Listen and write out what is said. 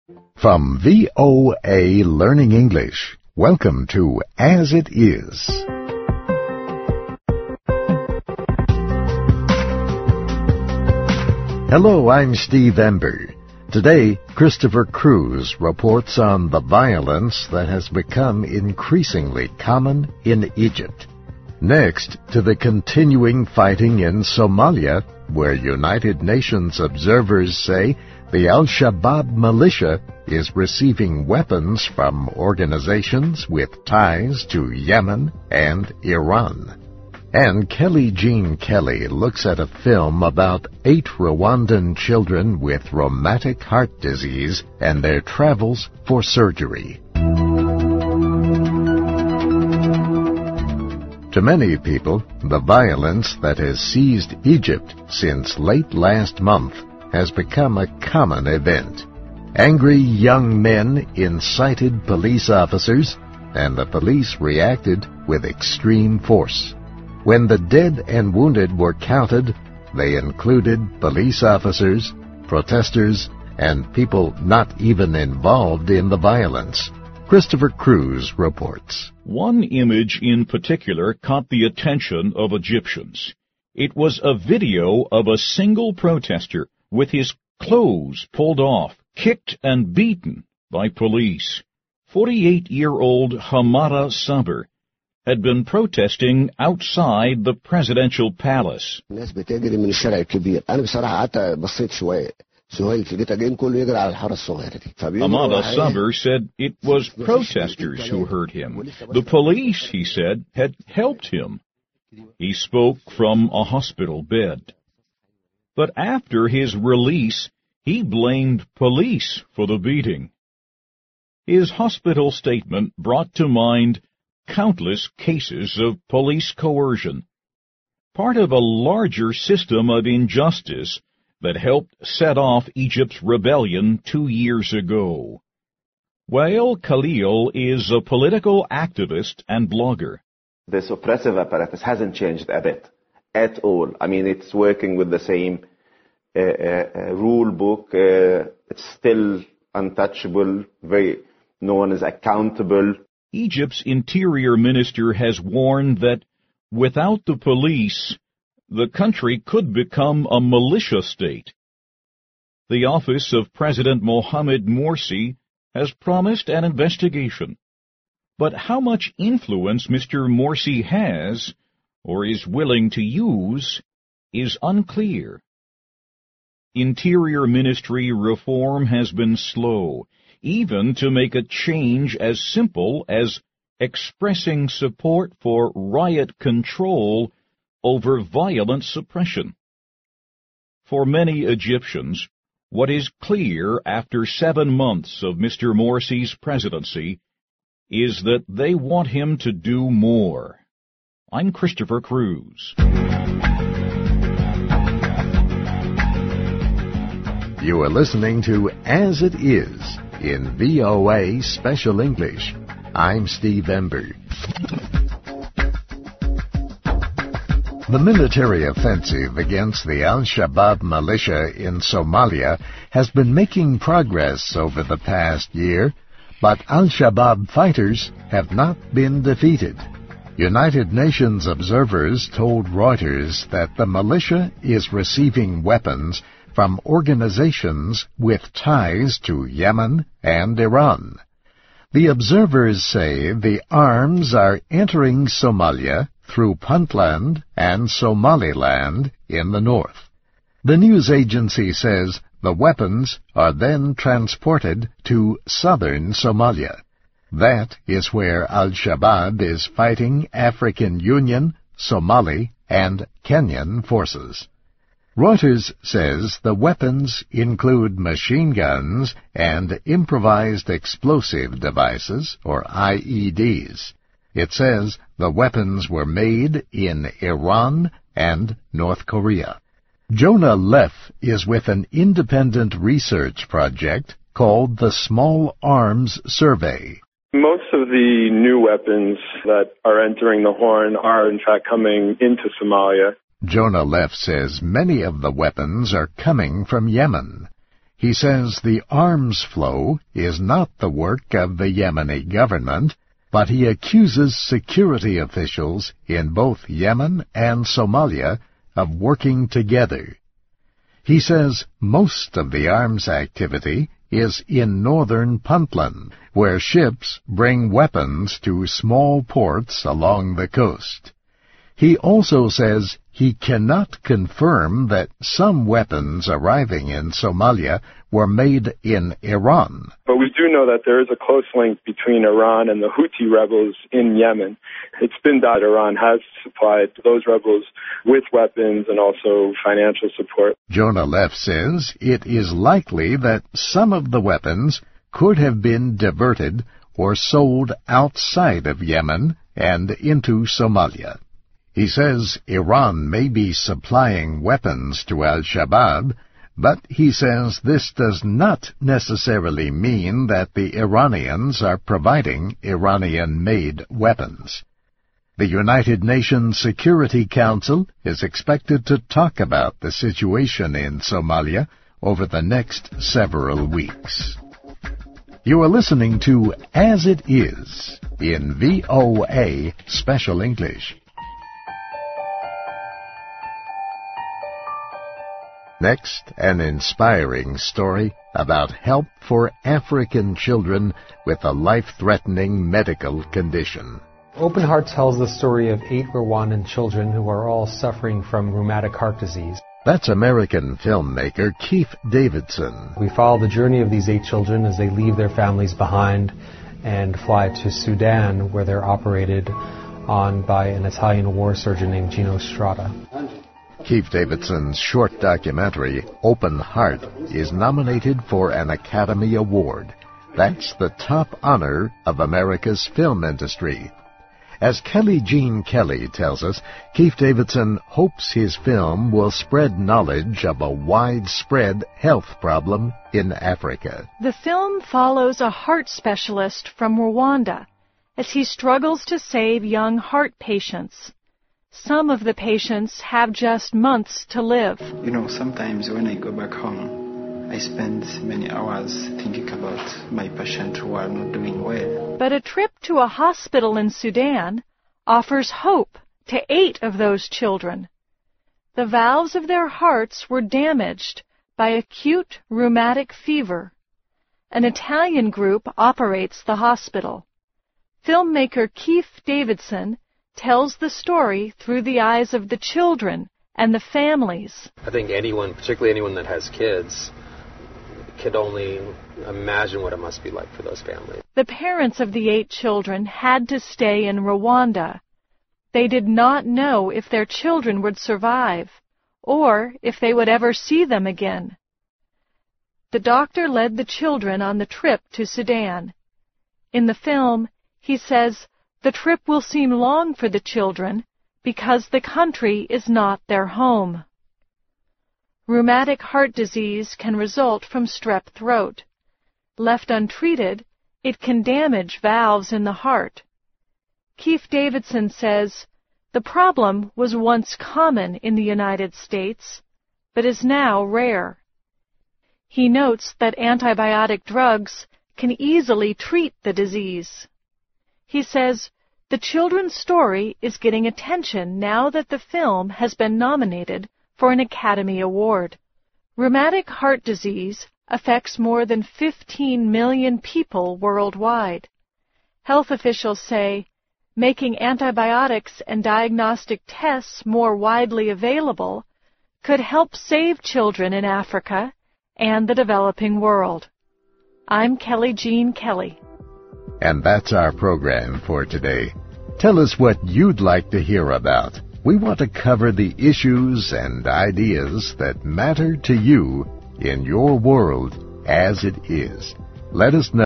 From VOA Learning English, welcome to As It Is. Hello, I'm Steve Ember. Today, Christopher Cruz reports on the violence that has become increasingly common in Egypt. Next, to the continuing fighting in Somalia, where United Nations observers say the Al-Shabaab militia is receiving weapons from organizations with ties to Yemen and Iran. And Kelly Jean Kelly looks at a film about 8 Rwandan children with rheumatic heart disease and their travels for surgery. To many people, the violence that has seized Egypt since late last month has become a common event. Angry young men incited police officers, and the police reacted with extreme force. When the dead and wounded were counted, they included police officers, protesters, and people not even involved in the violence. Christopher Cruz reports. One image in particular caught the attention of Egyptians. It was a video of a single protester with his clothes pulled off, kicked and beaten by police. 48-year-old Hamada Sabr had been protesting outside the presidential palace. Hamada Sabr said it was protesters who hurt him. The police, he said, had helped him. He spoke from a hospital bed. But after his release, he blamed police for the beating. His hospital statement brought to mind countless cases of police coercion, part of a larger system of injustice that helped set off Egypt's rebellion 2 years ago. Wael Khalil is a political activist and blogger. This oppressive apparatus hasn't changed a bit at all. I mean, it's working with the same rule book. It's still untouchable. No one is accountable. Egypt's interior minister has warned that without the police, the country could become a militia state. The office of President Mohamed Morsi has promised an investigation. But how much influence Mr. Morsi has, or is willing to use, is unclear. Interior Ministry reform has been slow, even to make a change as simple as expressing support for riot control over violent suppression. For many Egyptians, what is clear after 7 months of Mr. Morsi's presidency is that they want him to do more. I'm Christopher Cruz. You are listening to As It Is in VOA Special English. I'm Steve Ember. The military offensive against the Al-Shabaab militia in Somalia has been making progress over the past year, but Al-Shabaab fighters have not been defeated. United Nations observers told Reuters that the militia is receiving weapons from organizations with ties to Yemen and Iran. The observers say the arms are entering Somalia through Puntland and Somaliland in the north. The news agency says the weapons are then transported to southern Somalia. That is where Al-Shabaab is fighting African Union, Somali, and Kenyan forces. Reuters says the weapons include machine guns and improvised explosive devices, or IEDs. It says the weapons were made in Iran and North Korea. Jonah Leff is with an independent research project called the Small Arms Survey. Most of the new weapons that are entering the Horn are in fact coming into Somalia. Jonah Leff says many of the weapons are coming from Yemen. He says the arms flow is not the work of the Yemeni government, but he accuses security officials in both Yemen and Somalia of working together. He says most of the arms activity is in northern Puntland, where ships bring weapons to small ports along the coast. He also says he cannot confirm that some weapons arriving in Somalia were made in Iran. But we do know that there is a close link between Iran and the Houthi rebels in Yemen. It's been that Iran has supplied those rebels with weapons and also financial support. Jonah Leff says it is likely that some of the weapons could have been diverted or sold outside of Yemen and into Somalia. He says Iran may be supplying weapons to Al-Shabaab, but he says this does not necessarily mean that the Iranians are providing Iranian-made weapons. The United Nations Security Council is expected to talk about the situation in Somalia over the next several weeks. You are listening to As It Is in VOA Special English. Next, an inspiring story about help for African children with a life-threatening medical condition. Open Heart tells the story of 8 Rwandan children who are all suffering from rheumatic heart disease. That's American filmmaker Keith Davidson. We follow the journey of these 8 children as they leave their families behind and fly to Sudan, where they're operated on by an Italian war surgeon named Gino Strada. Keith Davidson's short documentary, Open Heart, is nominated for an Academy Award. That's the top honor of America's film industry. As Kelly Jean Kelly tells us, Keith Davidson hopes his film will spread knowledge of a widespread health problem in Africa. The film follows a heart specialist from Rwanda as he struggles to save young heart patients. Some of the patients have just months to live. Sometimes when I go back home, I spend many hours thinking about my patients who are not doing well. But a trip to a hospital in Sudan offers hope to 8 of those children. The valves of their hearts were damaged by acute rheumatic fever. An Italian group operates the hospital. Filmmaker Keith Davidson tells the story through the eyes of the children and the families. I think anyone, particularly anyone that has kids, could only imagine what it must be like for those families. The parents of the 8 children had to stay in Rwanda. They did not know if their children would survive or if they would ever see them again. The doctor led the children on the trip to Sudan. In the film, he says, the trip will seem long for the children because the country is not their home. Rheumatic heart disease can result from strep throat. Left untreated, it can damage valves in the heart. Keith Davidson says, the problem was once common in the United States, but is now rare. He notes that antibiotic drugs can easily treat the disease. He says, the children's story is getting attention now that the film has been nominated for an Academy Award. Rheumatic heart disease affects more than 15 million people worldwide. Health officials say making antibiotics and diagnostic tests more widely available could help save children in Africa and the developing world. I'm Kelly Jean Kelly. And that's our program for today. Tell us what you'd like to hear about. We want to cover the issues and ideas that matter to you in your world as it is. Let us know.